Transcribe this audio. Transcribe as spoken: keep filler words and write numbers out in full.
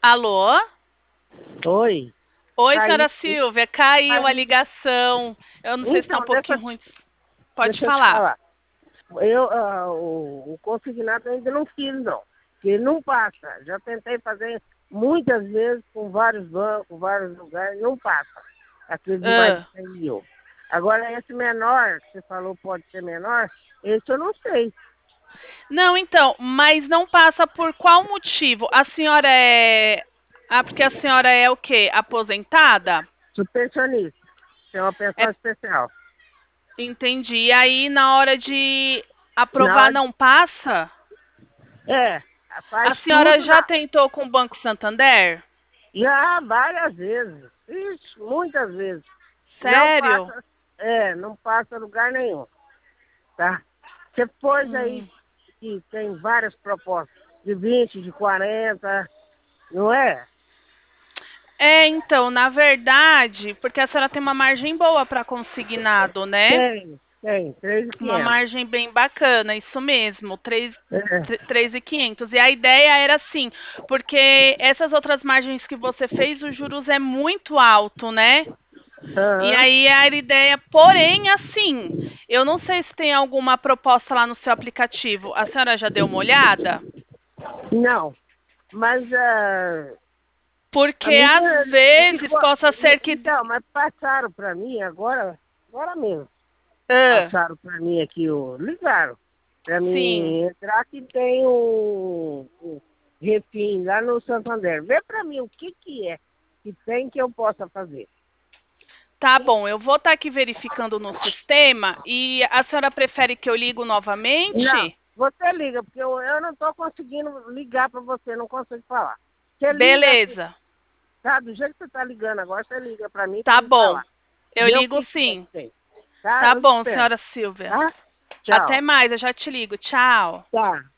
Alô? Oi, Oi, caiu. senhora Silvia, caiu a Caiu. ligação. Eu não sei se está um Então, deixa, pouquinho ruim. Pode deixa eu te falar. falar. Eu, ah, o, o consignado ainda não fiz, não. Porque não passa. Já tentei fazer muitas vezes com vários bancos, vários lugares, não passa. Aquele de mais de Ah. cem mil. Agora, esse menor, que você falou pode ser menor, esse eu não sei. Não, então, mas não passa por qual motivo? A senhora é. Ah, porque a senhora é o quê? Aposentada? Sou pensionista. Tem uma É, pensão especial. entendi. E aí, na hora de Na aprovar, hora de... não passa? É, faz A senhora tudo já na... tentou com o Banco Santander? Já várias vezes. Ixi, muitas vezes. Não Sério? passa, é, não passa lugar nenhum, tá? Você pôs aí Hum. que tem várias propostas, de vinte, de quarenta, não é? É, então, na verdade, porque a senhora tem uma margem boa para consignado, né? Tem, tem, Uma três mil e quinhentos. margem bem bacana, isso mesmo, três É, três mil e quinhentos. E a ideia era assim, porque essas outras margens que você fez, os juros é muito alto, né? E aham. aí a ideia, porém, assim, eu não sei se tem alguma proposta lá no seu aplicativo. A senhora já deu uma olhada? Não, mas ah, a Porque às minha vezes ficou, possa ser que. então, mas passaram para mim agora, agora mesmo. Ah, Passaram para mim aqui, o, ligaram para sim. mim entrar que tem um, um refim lá no Santander. Vê para mim o que que é que tem que eu possa fazer. Tá bom, eu vou estar aqui verificando no sistema e a senhora prefere que eu ligo Não, novamente? você liga, porque eu, eu não estou conseguindo ligar para você, não consigo falar. Você liga aqui, Beleza, tá? Do jeito que você está ligando agora, você liga para mim para tá me bom. falar. Eu Vê o ligo que que é que sim. tem. Tá? Tá Eu bom, espero. senhora Silvia. Tá? Até Tchau. mais, eu já te ligo. Tchau. Tá.